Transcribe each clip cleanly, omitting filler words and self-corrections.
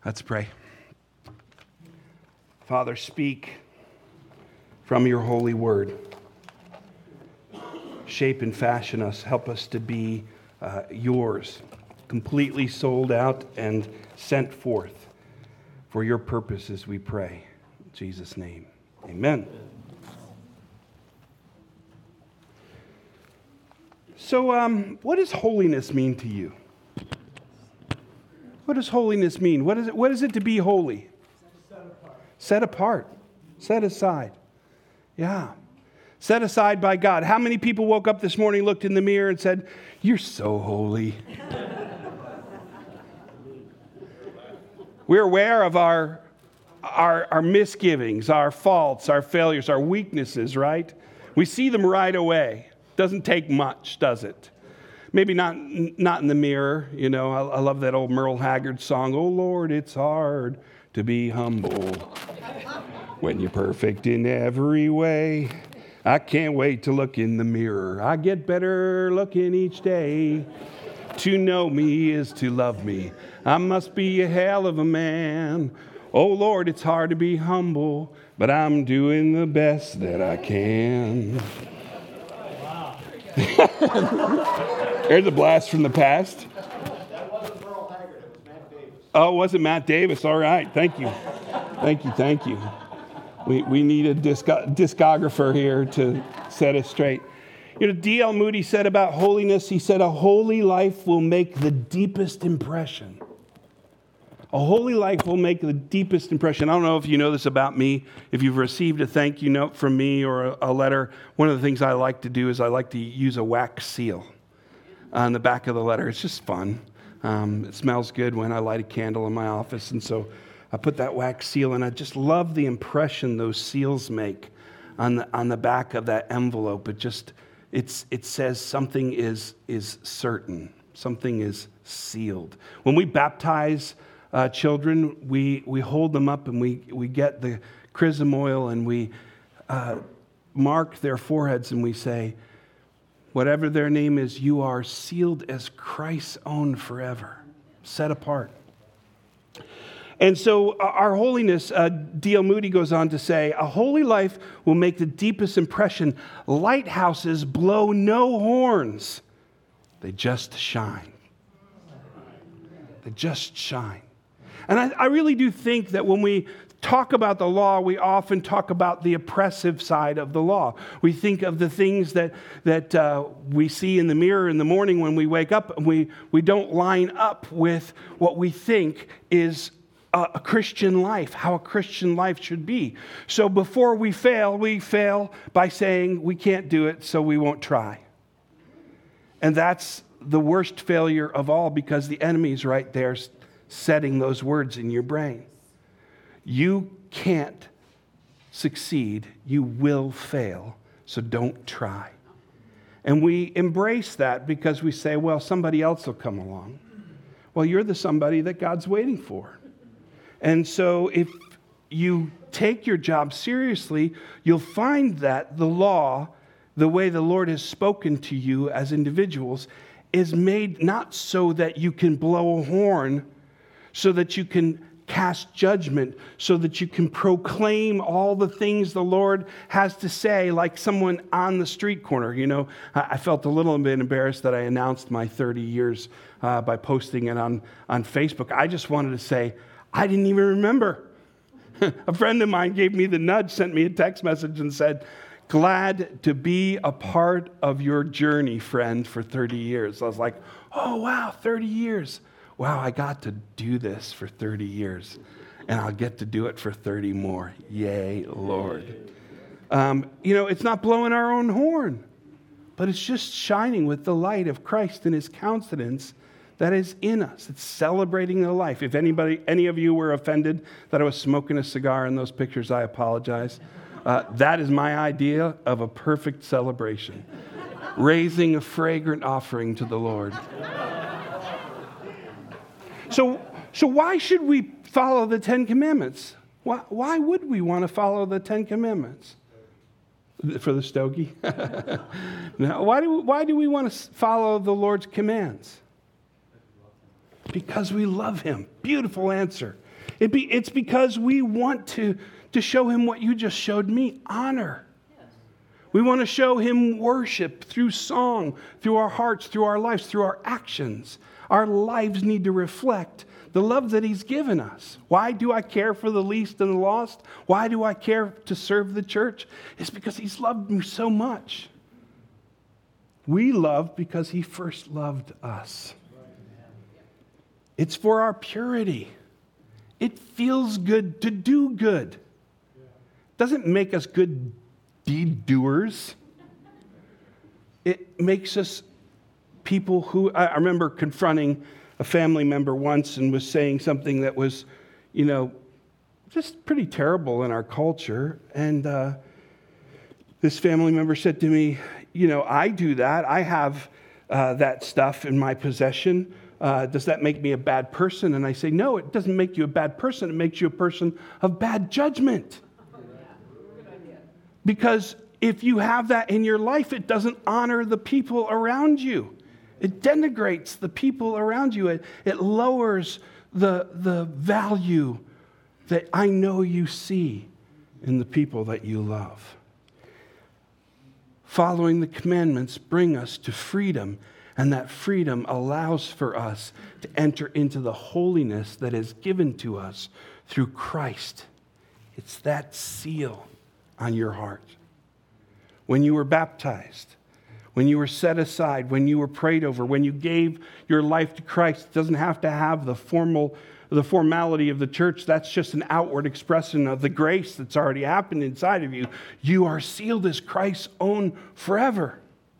Let's pray. Father, speak from your holy word. Shape and fashion us. Help us to be yours, completely sold out and sent forth for your purposes, we pray. In Jesus' name, amen. So, what does holiness mean to you? What does holiness mean? What is it to be holy? Set apart. Set aside. Yeah. Set aside by God. How many people woke up this morning, looked in the mirror, and said, "You're so holy"? We're aware of our misgivings, our faults, our failures, our weaknesses, right? We see them right away. Doesn't take much, does it? Maybe not in the mirror. You know, I love that old Merle Haggard song, "Oh Lord, it's hard to be humble when you're perfect in every way. I can't wait to look in the mirror. I get better looking each day. To know me is to love me. I must be a hell of a man. Oh Lord, it's hard to be humble, but I'm doing the best that I can." There's a blast from the past. That wasn't Merle Haggard, it was Matt Davis. Oh, was it Matt Davis? All right, thank you. Thank you. We need a discographer here to set us straight. You know, D.L. Moody said about holiness, he said, "A holy life will make the deepest impression." A holy life will make the deepest impression. I don't know if you know this about me. If you've received a thank you note from me or a letter, one of the things I like to do is I like to use a wax seal on the back of the letter. It's just fun. It smells good when I light a candle in my office, and so I put that wax seal, and I just love the impression those seals make on the back of that envelope. It says something is certain, something is sealed. When we baptize children, we hold them up and we get the chrism oil and we mark their foreheads and we say, "Whatever their name is, you are sealed as Christ's own forever, set apart." And so our holiness, D.L. Moody goes on to say, "A holy life will make the deepest impression. Lighthouses blow no horns. They just shine." They just shine. And I really do think that when we talk about the law, we often talk about the oppressive side of the law. We think of the things that we see in the mirror in the morning when we wake up, and we don't line up with what we think is a Christian life, how a Christian life should be. So before we fail by saying we can't do it, so we won't try. And that's the worst failure of all, because the enemy's right there setting those words in your brain. You can't succeed. You will fail. So don't try. And we embrace that because we say, well, somebody else will come along. Well, you're the somebody that God's waiting for. And so if you take your job seriously, you'll find that the law, the way the Lord has spoken to you as individuals, is made not so that you can blow a horn, so that you can cast judgment, so that you can proclaim all the things the Lord has to say, like someone on the street corner. You know, I felt a little bit embarrassed that I announced my 30 years by posting it on Facebook. I just wanted to say, I didn't even remember. A friend of mine gave me the nudge, sent me a text message and said, "Glad to be a part of your journey, friend, for 30 years. I was like, oh, wow, 30 years. Wow, I got to do this for 30 years, and I'll get to do it for 30 more. Yay, Lord. It's not blowing our own horn, but it's just shining with the light of Christ and his countenance that is in us. It's celebrating the life. If any of you were offended that I was smoking a cigar in those pictures, I apologize. That is my idea of a perfect celebration. Raising a fragrant offering to the Lord. So why should we follow the Ten Commandments? Why would we want to follow the Ten Commandments? For the stogie? No, why do we want to follow the Lord's commands? Because we love him. Beautiful answer. It's because we want to show him what you just showed me, honor. We want to show him worship through song, through our hearts, through our lives, through our actions. Our lives need to reflect the love that he's given us. Why do I care for the least and the lost? Why do I care to serve the church? It's because he's loved me so much. We love because he first loved us. It's for our purity. It feels good to do good. It doesn't make us good deed doers. It makes us people who, I remember confronting a family member once and was saying something that was, just pretty terrible in our culture. And this family member said to me, I do that. I have that stuff in my possession. Does that make me a bad person? And I say, no, it doesn't make you a bad person. It makes you a person of bad judgment. Because if you have that in your life, it doesn't honor the people around you. It denigrates the people around you. It lowers the value that I know you see in the people that you love. Following the commandments bring us to freedom, and that freedom allows for us to enter into the holiness that is given to us through Christ. It's that seal on your heart. When you were baptized, when you were set aside, when you were prayed over, when you gave your life to Christ, it doesn't have to have the formality of the church. That's just an outward expression of the grace that's already happened inside of you. You are sealed as Christ's own forever.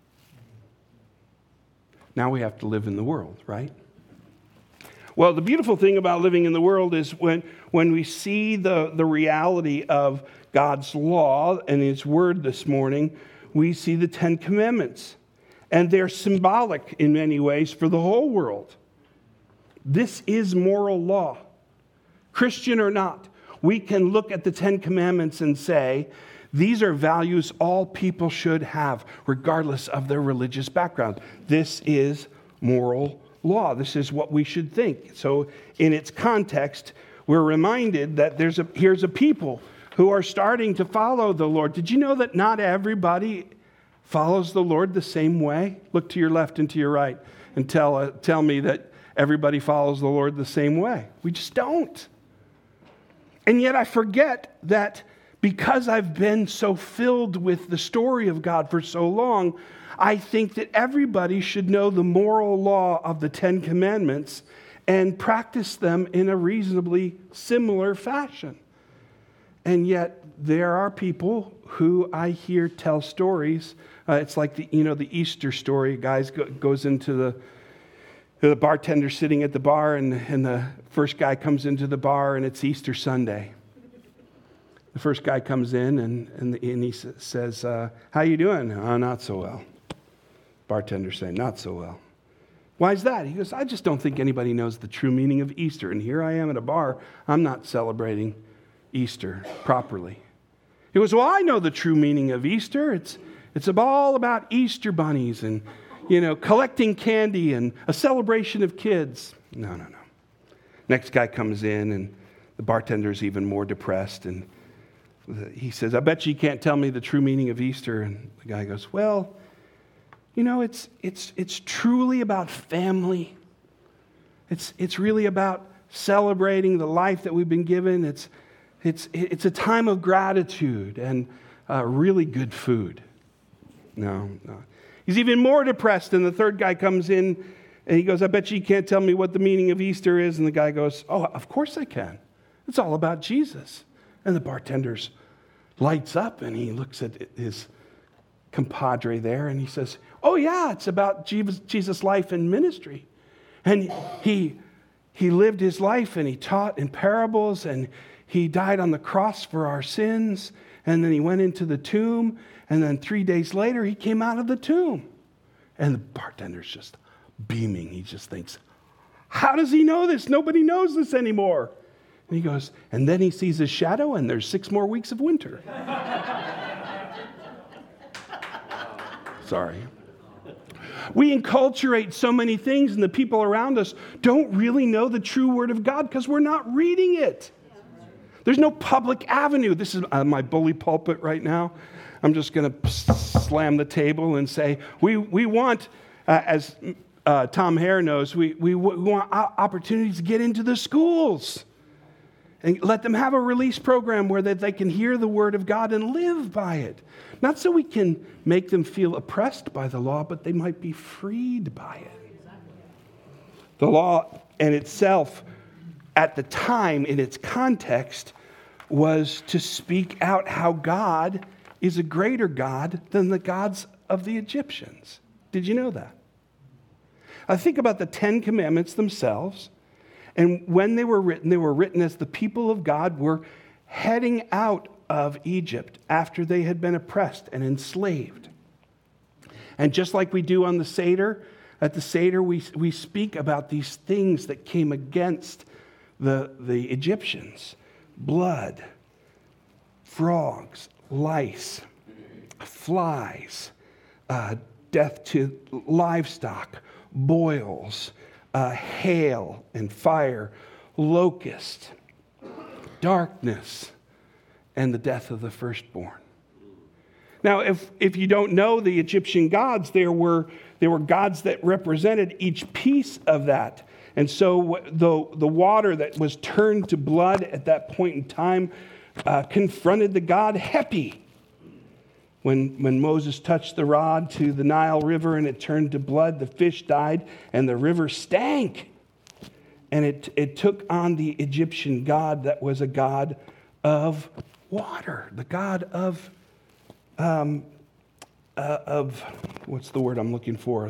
Now we have to live in the world, right? Well, the beautiful thing about living in the world is when we see the reality of God's law and his word this morning, we see the 10 Commandments. And they're symbolic in many ways for the whole world. This is moral law. Christian or not, we can look at the 10 Commandments and say, these are values all people should have, regardless of their religious background. This is moral law. This is what we should think. So in its context, we're reminded that here's a people who are starting to follow the Lord. Did you know that not everybody follows the Lord the same way? Look to your left and to your right and tell me that everybody follows the Lord the same way. We just don't. And yet I forget that because I've been so filled with the story of God for so long, I think that everybody should know the moral law of the 10 Commandments and practice them in a reasonably similar fashion. And yet there are people who I hear tell stories. It's like the Easter story. Guys goes into the bartender sitting at the bar, and the first guy comes into the bar, and it's Easter Sunday. The first guy comes in, and he says, how you doing? Oh, not so well. Bartender's saying, not so well. Why is that? He goes, I just don't think anybody knows the true meaning of Easter. And here I am at a bar. I'm not celebrating Easter properly. He goes, well, I know the true meaning of Easter. It's all about Easter bunnies and, collecting candy and a celebration of kids. No. Next guy comes in, and the bartender's even more depressed. And he says, I bet you can't tell me the true meaning of Easter. And the guy goes, well, it's truly about family. It's really about celebrating the life that we've been given. It's a time of gratitude and really good food. No. He's even more depressed, and the third guy comes in, and he goes, I bet you can't tell me what the meaning of Easter is. And the guy goes, oh, of course I can. It's all about Jesus. And the bartender lights up, and he looks at his compadre there, and he says, oh yeah, it's about Jesus' life and ministry. And he lived his life, and he taught in parables, and he died on the cross for our sins, and then he went into the tomb, and then 3 days later, he came out of the tomb. And the bartender's just beaming. He just thinks, how does he know this? Nobody knows this anymore. And he goes, and then he sees his shadow, and there's 6 more weeks of winter. Sorry. We enculturate so many things, and the people around us don't really know the true Word of God because we're not reading it. There's no public avenue. This is my bully pulpit right now. I'm just going to slam the table and say, we want, as Tom Hare knows, we want opportunities to get into the schools and let them have a release program where they can hear the Word of God and live by it. Not so we can make them feel oppressed by the law, but they might be freed by it. The law in itself, at the time, in its context, was to speak out how God is a greater God than the gods of the Egyptians. Did you know that? I think about the 10 Commandments themselves. And when they were written as the people of God were heading out of Egypt after they had been oppressed and enslaved. And just like we do on the Seder, at the Seder we speak about these things that came against the Egyptians. Blood, frogs, lice, flies, death to livestock, boils, hail and fire, locust, darkness, and the death of the firstborn. Now, if you don't know the Egyptian gods, there were gods that represented each piece of that. And so the water that was turned to blood at that point in time confronted the god Hapi. When Moses touched the rod to the Nile River and it turned to blood, the fish died and the river stank. And it took on the Egyptian god that was a god of water, the god of what's the word I'm looking for?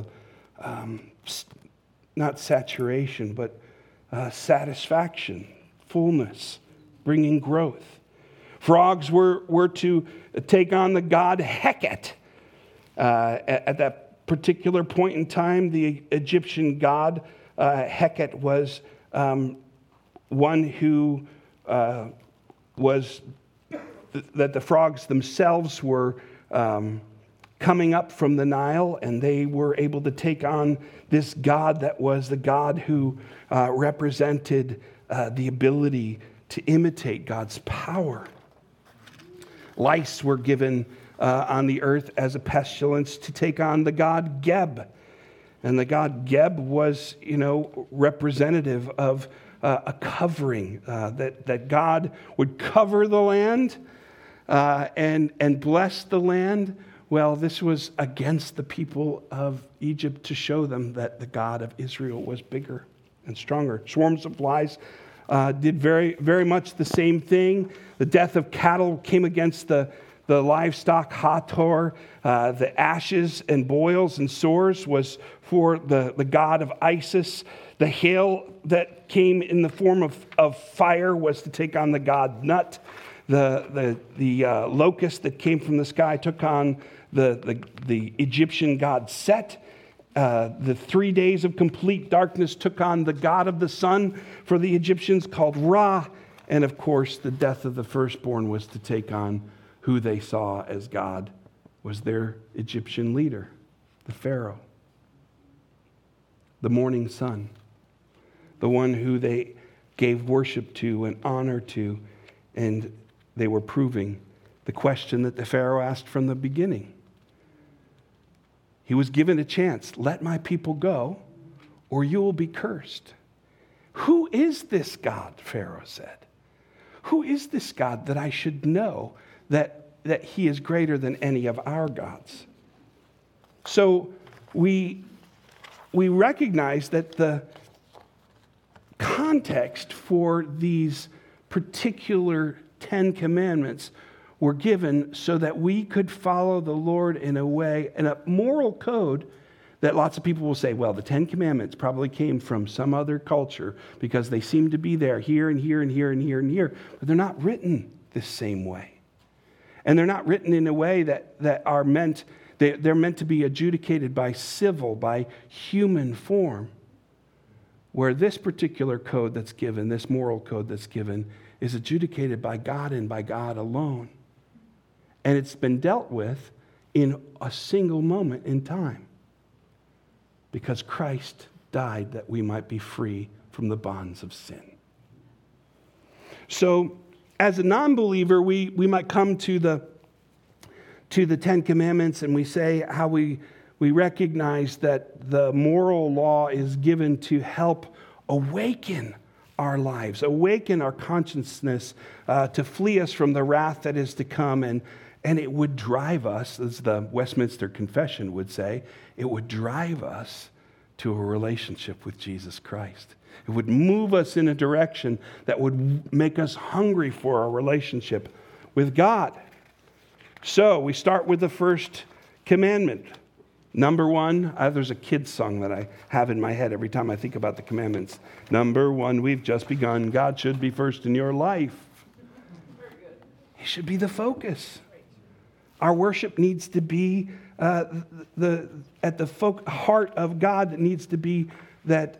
Not saturation, but satisfaction, fullness, bringing growth. Frogs were to take on the god Heket. At that particular point in time, the Egyptian god Heket was one who was that the frogs themselves were coming up from the Nile, and they were able to take on this god that was the god who represented the ability to imitate God's power. Lice were given on the earth as a pestilence to take on the god Geb. And the god Geb was, representative of a covering, that God would cover the land and bless the land. Well, this was against the people of Egypt to show them that the God of Israel was bigger and stronger. Swarms of flies did very, very much the same thing. The death of cattle came against the livestock, Hathor. The ashes and boils and sores was for the god of Isis. The hail that came in the form of fire was to take on the god Nut. The locust that came from the sky took on the Egyptian god Set. The 3 days of complete darkness took on the god of the sun for the Egyptians called Ra. And of course, the death of the firstborn was to take on who they saw as God was their Egyptian leader, the Pharaoh, the morning sun, the one who they gave worship to and honor to, and they were proving the question that the Pharaoh asked from the beginning. He was given a chance. Let my people go, or you will be cursed. Who is this God? Pharaoh said. Who is this God that I should know that he is greater than any of our gods? So we recognize that the context for these particular 10 commandments were given so that we could follow the Lord in a way, in a moral code that lots of people will say, well, the 10 commandments probably came from some other culture because they seem to be there here and here and here and here and here, but they're not written the same way. And they're not written in a way that are meant, they're meant to be adjudicated by civil, by human form, where this particular code that's given, this moral code that's given, is adjudicated by God and by God alone. And it's been dealt with in a single moment in time. because Christ died that we might be free from the bonds of sin. So, as a non-believer, we might come to the Ten Commandments and we say how we recognize that the moral law is given to help awaken our lives, awaken our consciousness, to flee us from the wrath that is to come. And it would drive us, as the Westminster Confession would say, it would drive us to a relationship with Jesus Christ. It would move us in a direction that would make us hungry for a relationship with God. So we start with the first commandment. Number one, there's a kid's song that I have in my head every time I think about the commandments. Number one, we've just begun. God should be first in your life. He should be the focus. Our worship needs to be at the heart of God. It needs to be that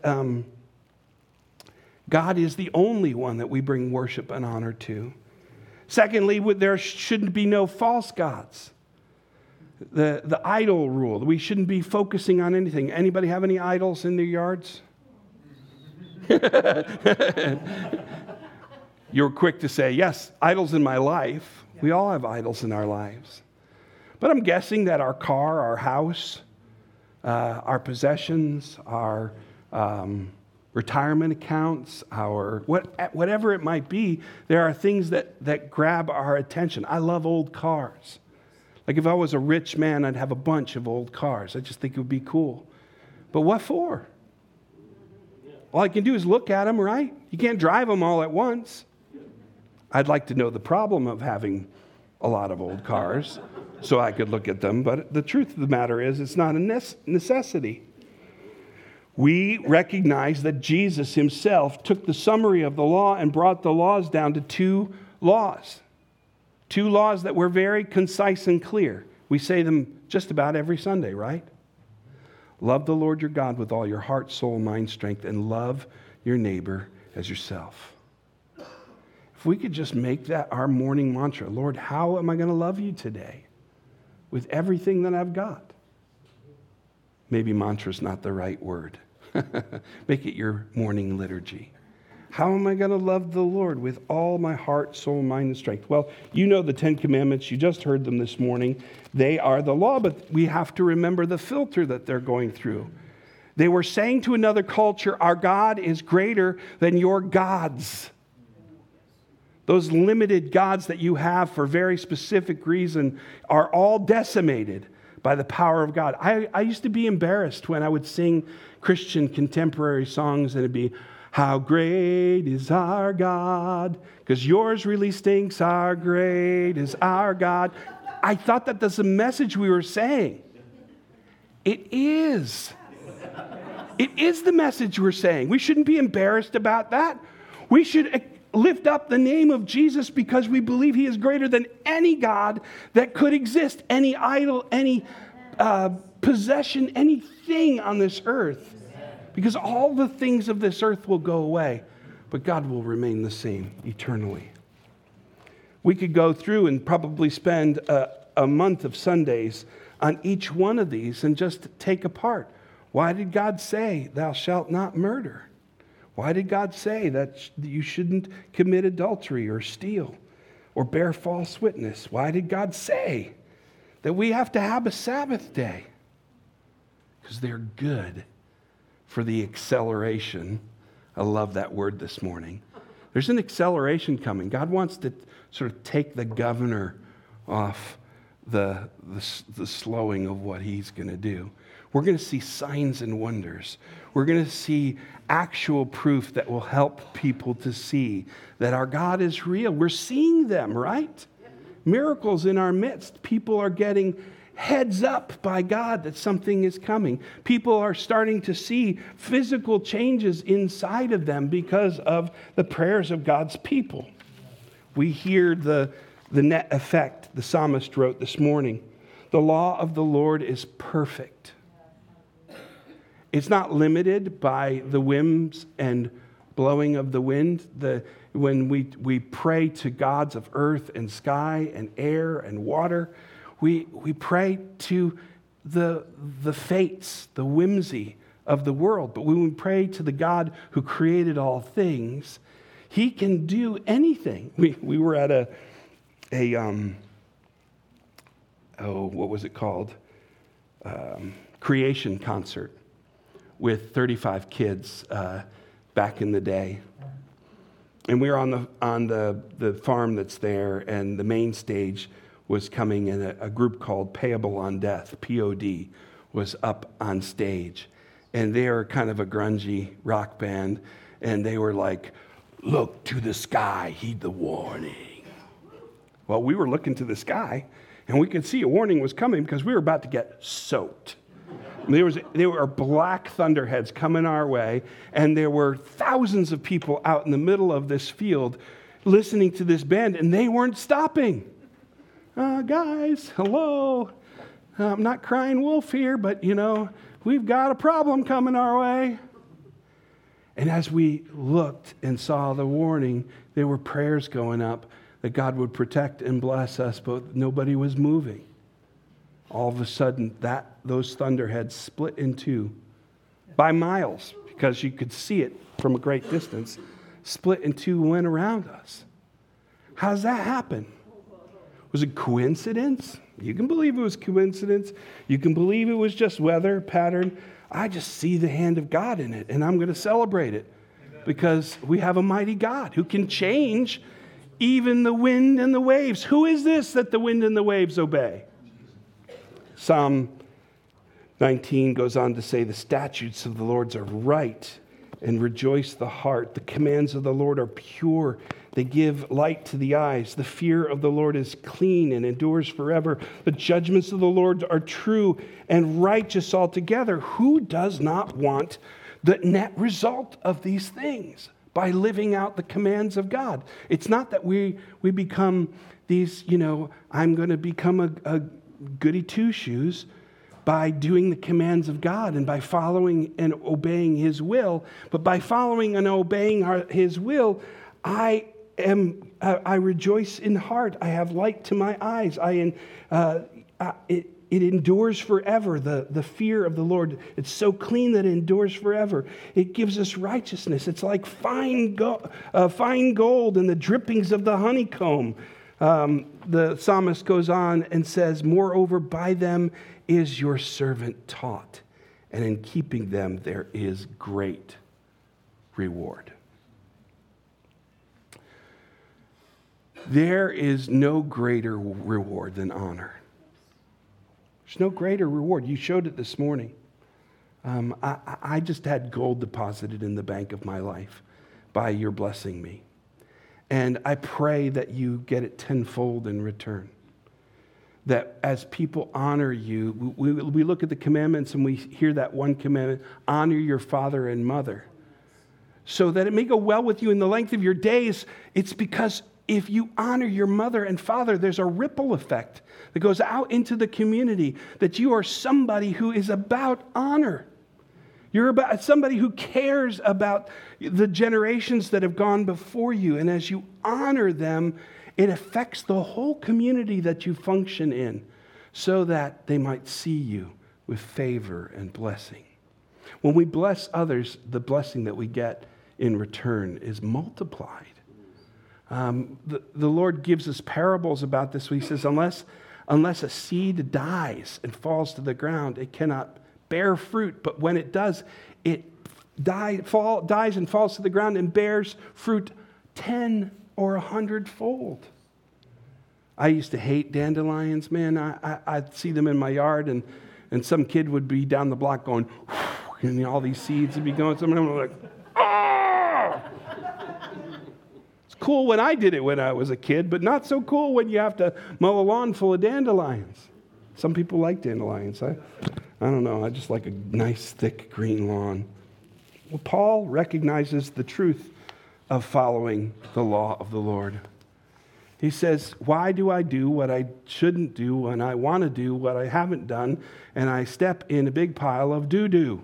God is the only one that we bring worship and honor to. Secondly, there shouldn't be no false gods. The idol rule. We shouldn't be focusing on anything. Anybody have any idols in their yards? You're quick to say, yes, idols in my life. We all have idols in our lives. But I'm guessing that our car, our house, our possessions, our retirement accounts, whatever it might be, there are things that grab our attention. I love old cars. Like if I was a rich man, I'd have a bunch of old cars. I just think it would be cool. But what for? All I can do is look at them, right? You can't drive them all at once. I'd like to know the problem of having a lot of old cars so I could look at them. But the truth of the matter is it's not a necessity. We recognize that Jesus himself took the summary of the law and brought the laws down to two laws. Two laws that were very concise and clear. We say them just about every Sunday, right? Love the Lord your God with all your heart, soul, mind, strength, and love your neighbor as yourself. If we could just make that our morning mantra, Lord, how am I going to love you today with everything that I've got? Maybe mantra is not the right word. Make it your morning liturgy. How am I going to love the Lord with all my heart, soul, mind, and strength? Well, you know the Ten Commandments. You just heard them this morning. They are the law, but we have to remember the filter that they're going through. They were saying to another culture, our God is greater than your gods. Those limited gods that you have for very specific reason are all decimated by the power of God. I used to be embarrassed when I would sing Christian contemporary songs and it'd be, how great is our God? Because yours really stinks. How great is our God? I thought that that's the message we were saying. It is. It is the message we're saying. We shouldn't be embarrassed about that. We should lift up the name of Jesus because we believe he is greater than any God that could exist, any idol, any possession, anything on this earth. Because all the things of this earth will go away, but God will remain the same eternally. We could go through and probably spend a month of Sundays on each one of these and just take apart. Why did God say, thou shalt not murder? Why did God say that you shouldn't commit adultery or steal or bear false witness? Why did God say that we have to have a Sabbath day? Because they're good for the acceleration. I love that word this morning. There's an acceleration coming. God wants to sort of take the governor off the slowing of what he's going to do. We're going to see signs and wonders. We're going to see actual proof that will help people to see that our God is real. We're seeing them, right? Miracles in our midst. People are getting heads up by God that something is coming. People are starting to see physical changes inside of them because of the prayers of God's people. We hear the net effect the psalmist wrote this morning. The law of the Lord is perfect. It's not limited by the whims and blowing of the wind. When we pray to gods of earth and sky and air and water, we pray to the fates, the whimsy of the world. But when we pray to the God who created all things, he can do anything. We were at what was it called? Creation concert with 35 kids back in the day. And we were on the farm that's there, and the main stage was coming, and a group called Payable on Death, POD, was up on stage. And they are kind of a grungy rock band, and they were like, "Look to the sky, heed the warning." Well, we were looking to the sky, and we could see a warning was coming because we were about to get soaked. There were black thunderheads coming our way, and there were thousands of people out in the middle of this field listening to this band, and they weren't stopping. Guys, hello. I'm not crying wolf here, but, we've got a problem coming our way. And as we looked and saw the warning, there were prayers going up that God would protect and bless us, but nobody was moving. All of a sudden, those thunderheads split in two by miles, because you could see it from a great distance, split in two and went around us. How does that happen? Was it coincidence? You can believe it was coincidence. You can believe it was just weather pattern. I just see the hand of God in it, and I'm going to celebrate it because we have a mighty God who can change even the wind and the waves. Who is this that the wind and the waves obey? Psalm 19 goes on to say, "The statutes of the Lord are right and rejoice the heart. The commands of the Lord are pure. They give light to the eyes. The fear of the Lord is clean and endures forever. The judgments of the Lord are true and righteous altogether." Who does not want the net result of these things by living out the commands of God? It's not that we become these, I'm going to become a goody two-shoes by doing the commands of God and by following and obeying his will. But by following and obeying his will, I rejoice in heart. I have light to my eyes. It endures forever. The fear of the Lord, it's so clean that it endures forever. It gives us righteousness. It's like fine gold and the drippings of the honeycomb. The psalmist goes on and says, "Moreover, by them is your servant taught, and in keeping them there is great reward." There is no greater reward than honor. There's no greater reward. You showed it this morning. I just had gold deposited in the bank of my life by your blessing me. And I pray that you get it tenfold in return. That as people honor you, we look at the commandments and we hear that one commandment, honor your father and mother, so that it may go well with you in the length of your days. It's because if you honor your mother and father, there's a ripple effect that goes out into the community, that you are somebody who is about honor. You're about somebody who cares about the generations that have gone before you. And as you honor them, it affects the whole community that you function in, so that they might see you with favor and blessing. When we bless others, the blessing that we get in return is multiplied. The Lord gives us parables about this. He says, unless a seed dies and falls to the ground, it cannot bear fruit. But when it does, it dies and falls to the ground and bears fruit 10 or 100-fold. I used to hate dandelions, man. I'd see them in my yard, and some kid would be down the block going, and all these seeds would be going. Some of them were like, ah! It's cool when I did it when I was a kid, but not so cool when you have to mow a lawn full of dandelions. Some people like dandelions. I don't know. I just like a nice, thick, green lawn. Well, Paul recognizes the truth of following the law of the Lord. He says, why do I do what I shouldn't do when I want to do what I haven't done, and I step in a big pile of doo-doo?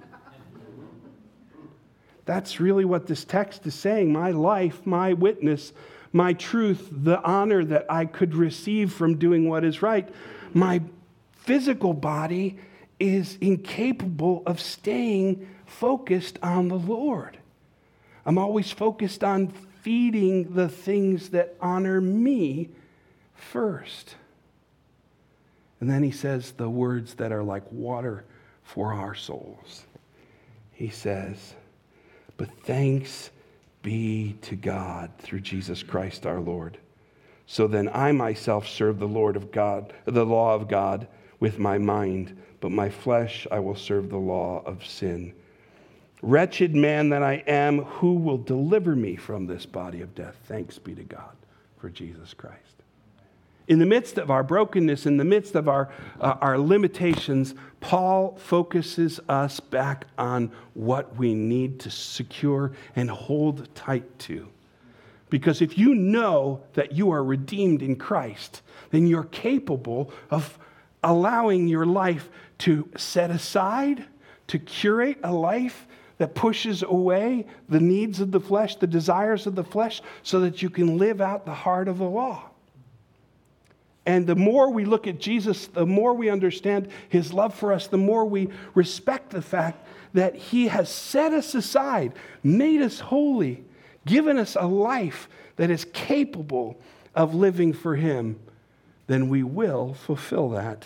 That's really what this text is saying. My life, my witness, my truth, the honor that I could receive from doing what is right, my physical body is incapable of staying focused on the Lord. I'm always focused on feeding the things that honor me first. And then he says the words that are like water for our souls. He says, but thanks be to God through Jesus Christ our Lord. So then I myself serve the law of God with my mind, but my flesh I will serve the law of sin. Wretched man that I am, who will deliver me from this body of death? Thanks be to God for Jesus Christ. In the midst of our brokenness, in the midst of our limitations, Paul focuses us back on what we need to secure and hold tight to. Because if you know that you are redeemed in Christ, then you're capable of allowing your life to set aside, to curate a life that pushes away the needs of the flesh, the desires of the flesh, so that you can live out the heart of the law. And the more we look at Jesus, the more we understand his love for us, the more we respect the fact that he has set us aside, made us holy, given us a life that is capable of living for him, then we will fulfill that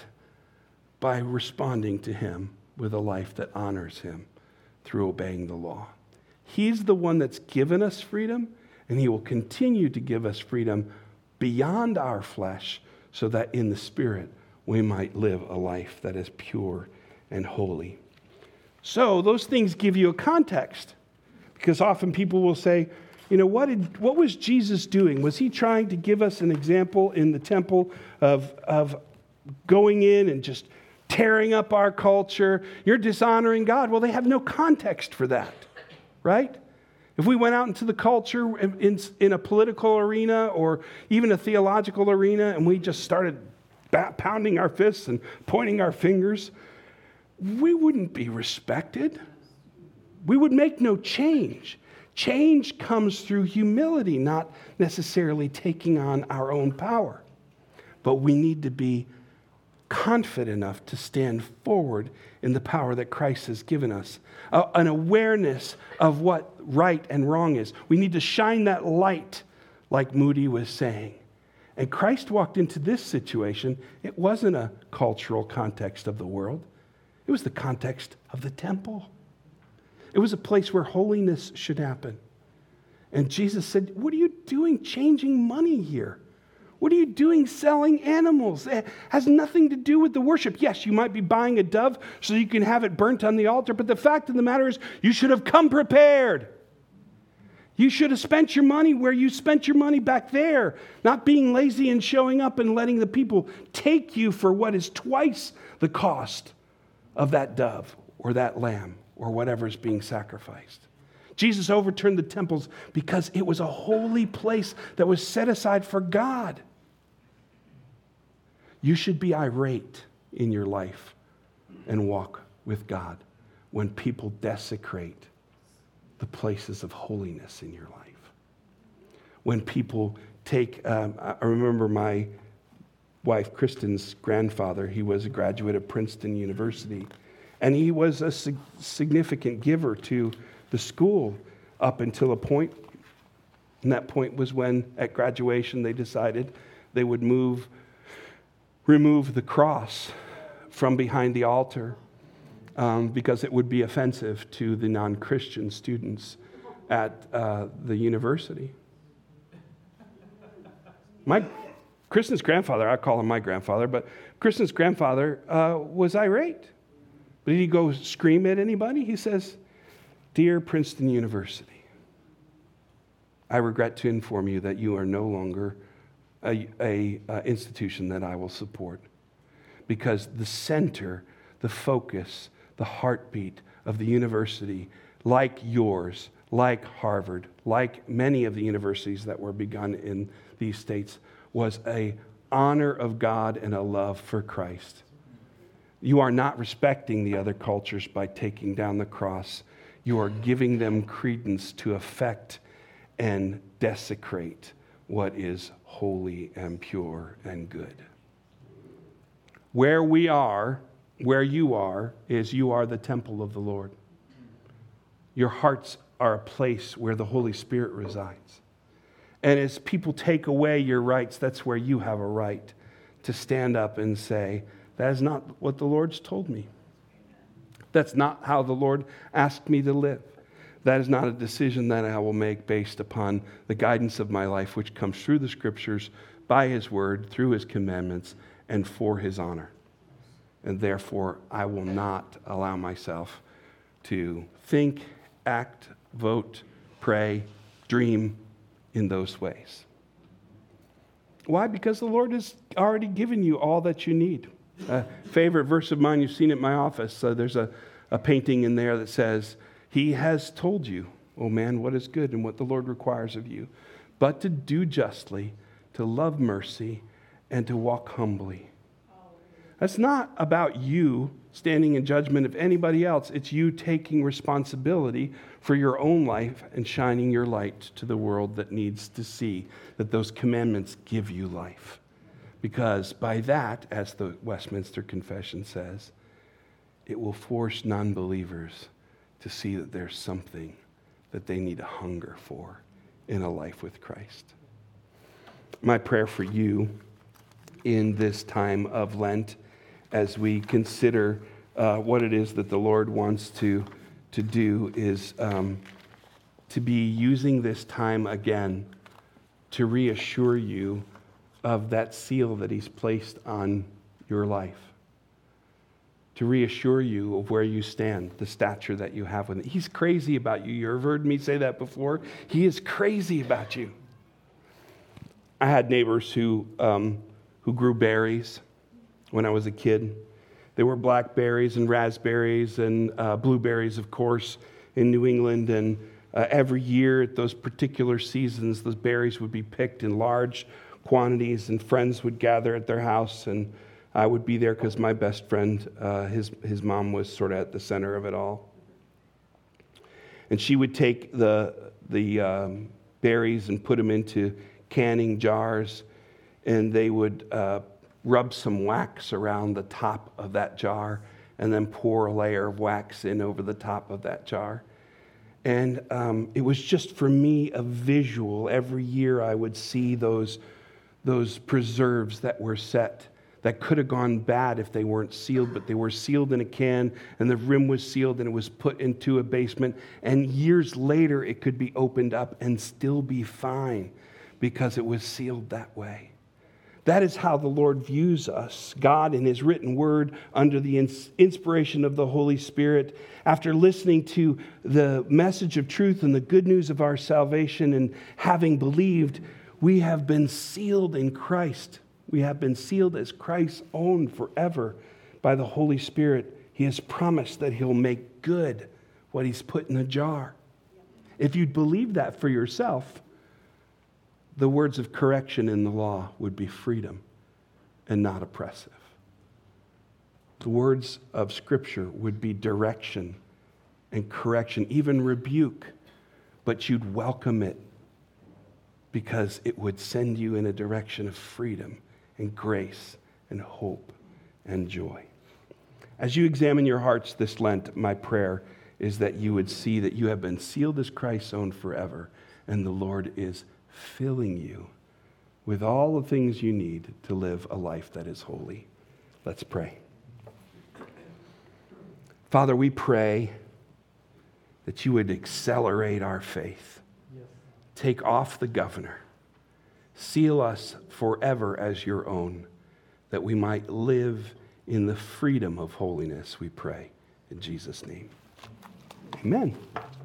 by responding to him with a life that honors him through obeying the law. He's the one that's given us freedom, and he will continue to give us freedom beyond our flesh, so that in the Spirit we might live a life that is pure and holy. So those things give you a context, because often people will say, you know, what was Jesus doing? Was he trying to give us an example in the temple of going in and just tearing up our culture? You're dishonoring God. Well, they have no context for that, right? If we went out into the culture in a political arena or even a theological arena and we just started pounding our fists and pointing our fingers, we wouldn't be respected. We would make no change. Change comes through humility, not necessarily taking on our own power. But we need to be confident enough to stand forward in the power that Christ has given us. An awareness of what right and wrong is. We need to shine that light, like Moody was saying. And Christ walked into this situation. It wasn't a cultural context of the world. It was the context of the temple. It was a place where holiness should happen. And Jesus said, what are you doing changing money here? What are you doing selling animals? It has nothing to do with the worship. Yes, you might be buying a dove so you can have it burnt on the altar, but the fact of the matter is you should have come prepared. You should have spent your money where you spent your money back there, not being lazy and showing up and letting the people take you for what is twice the cost of that dove or that lamb or whatever is being sacrificed. Jesus overturned the temples because it was a holy place that was set aside for God. You should be irate in your life and walk with God when people desecrate the places of holiness in your life. When people take, I remember my wife Kristen's grandfather, he was a graduate of Princeton University, and he was a significant giver to the school up until a point. And that point was when at graduation they decided they would remove the cross from behind the altar because it would be offensive to the non-Christian students at the university. Kristen's grandfather, I call him my grandfather, but Kristen's grandfather was irate. But did he go scream at anybody? He says, "Dear Princeton University, I regret to inform you that you are no longer a institution that I will support, because the center, the focus, the heartbeat of the university, like yours, like Harvard, like many of the universities that were begun in these states, was a honor of God and a love for Christ. You are not respecting the other cultures by taking down the cross. You are giving them credence to affect and desecrate what is holy and pure and good." Where we are, where you are, is you are the temple of the Lord. Your hearts are a place where the Holy Spirit resides. And as people take away your rights, that's where you have a right to stand up and say, that is not what the Lord's told me. That's not how the Lord asked me to live. That is not a decision that I will make based upon the guidance of my life, which comes through the Scriptures, by His Word, through His commandments, and for His honor. And therefore, I will not allow myself to think, act, vote, pray, dream in those ways. Why? Because the Lord has already given you all that you need. A favorite verse of mine, you've seen it in my office. There's a painting in there that says, He has told you, O man, what is good and what the Lord requires of you, but to do justly, to love mercy, and to walk humbly. That's not about you standing in judgment of anybody else. It's you taking responsibility for your own life and shining your light to the world that needs to see that those commandments give you life. Because by that, as the Westminster Confession says, it will force non-believers to see that there's something that they need to hunger for in a life with Christ. My prayer for you in this time of Lent, as we consider what it is that the Lord wants to do, is to be using this time again to reassure you of that seal that He's placed on your life. To reassure you of where you stand, the stature that you have with Him. He's crazy about you. You've heard me say that before. He is crazy about you. I had neighbors who grew berries when I was a kid. There were blackberries and raspberries and blueberries, of course, in New England. And every year at those particular seasons, those berries would be picked in large quantities, and friends would gather at their house, and I would be there because my best friend, his mom was sort of at the center of it all. And she would take the berries and put them into canning jars, and they would rub some wax around the top of that jar and then pour a layer of wax in over the top of that jar. And it was just for me a visual. Every year I would see those preserves that were set that could have gone bad if they weren't sealed, but they were sealed in a can, and the rim was sealed, and it was put into a basement. And years later, it could be opened up and still be fine because it was sealed that way. That is how the Lord views us. God, in His written word, under the inspiration of the Holy Spirit, after listening to the message of truth and the good news of our salvation and having believed, we have been sealed in Christ. We have been sealed as Christ's own forever by the Holy Spirit. He has promised that He'll make good what He's put in a jar. If you'd believe that for yourself, the words of correction in the law would be freedom and not oppressive. The words of Scripture would be direction and correction, even rebuke, but you'd welcome it because it would send you in a direction of freedom and grace and hope and joy. As you examine your hearts this Lent, my prayer is that you would see that you have been sealed as Christ's own forever, and the Lord is filling you with all the things you need to live a life that is holy. Let's pray. Father, we pray that you would accelerate our faith. Yes. Take off the governor. Seal us forever as your own, that we might live in the freedom of holiness, we pray. In Jesus' name, amen.